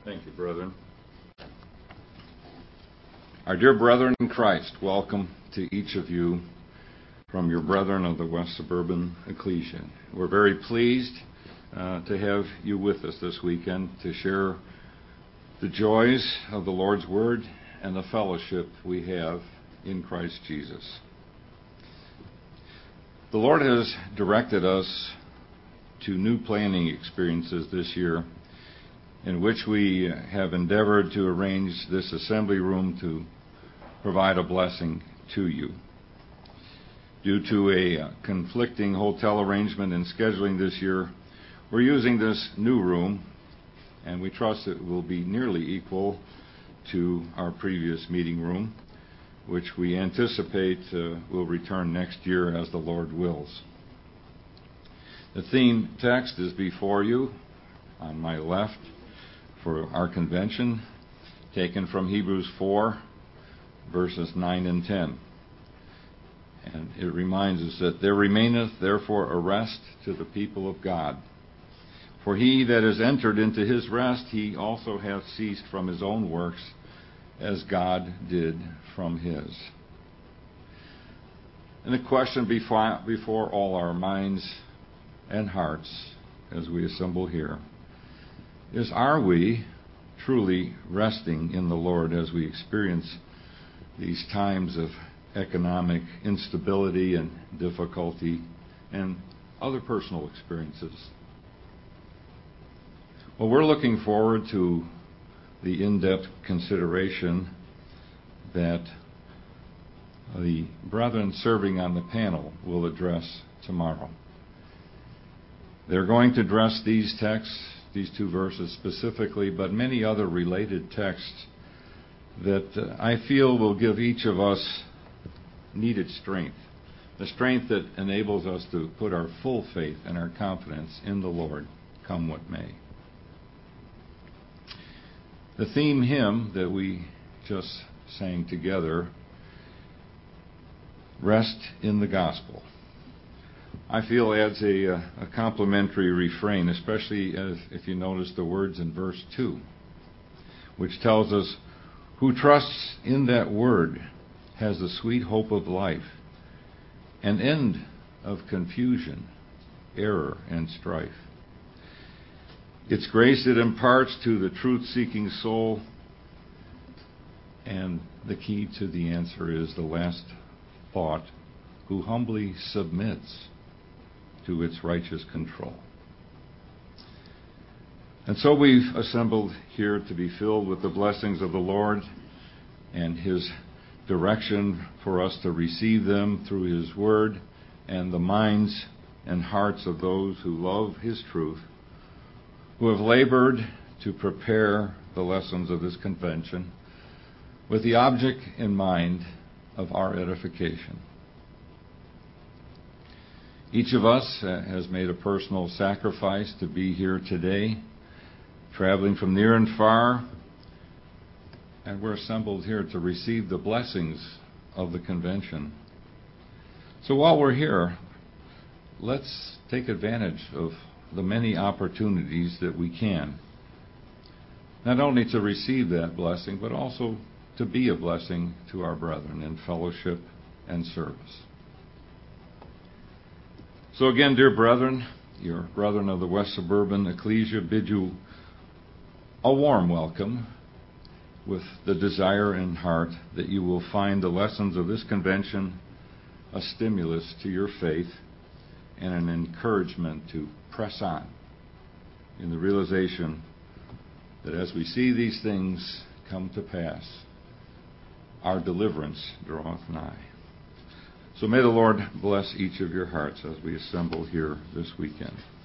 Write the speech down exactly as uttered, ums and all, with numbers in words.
Thank you, brethren. Our dear brethren in Christ, welcome to each of you from your brethren of the West Suburban Ecclesia. We're very pleased uh, to have you with us this weekend to share the joys of the Lord's Word and the fellowship we have in Christ Jesus. The Lord has directed us to new planning experiences this year, in which we have endeavored to arrange this assembly room to provide a blessing to you. Due to a conflicting hotel arrangement and scheduling this year, we're using this new room, and we trust it will be nearly equal to our previous meeting room, which we anticipate uh, will return next year as the Lord wills. The theme text is before you on my left for our convention, taken from Hebrews four, verses nine and ten. And it reminds us that there remaineth therefore a rest to the people of God. For he that is entered into his rest, he also hath ceased from his own works, as God did from his. And the question before, before all our minds and hearts as we assemble here is, are we truly resting in the Lord as we experience these times of economic instability and difficulty and other personal experiences? Well, we're looking forward to the in-depth consideration that the brethren serving on the panel will address tomorrow. They're going to address these texts, these two verses specifically, but many other related texts that uh, I feel will give each of us needed strength, the strength that enables us to put our full faith and our confidence in the Lord, come what may. The theme hymn that we just sang together, Rest in the Gospel, I feel adds a, a complementary refrain, especially as, if you notice the words in verse two, which tells us, who trusts in that word has the sweet hope of life, an end of confusion, error, and strife. Its grace it imparts to the truth-seeking soul, and the key to the answer is the last thought, who humbly submits to its righteous control. And so we've assembled here to be filled with the blessings of the Lord and His direction for us to receive them through His Word and the minds and hearts of those who love His truth, who have labored to prepare the lessons of this convention with the object in mind of our edification. Each of us has made a personal sacrifice to be here today, traveling from near and far, and we're assembled here to receive the blessings of the convention. So while we're here, let's take advantage of the many opportunities that we can, not only to receive that blessing, but also to be a blessing to our brethren in fellowship and service. So again, dear brethren, your brethren of the West Suburban Ecclesia bid you a warm welcome, with the desire in heart that you will find the lessons of this convention a stimulus to your faith and an encouragement to press on in the realization that as we see these things come to pass, our deliverance draweth nigh. So may the Lord bless each of your hearts as we assemble here this weekend.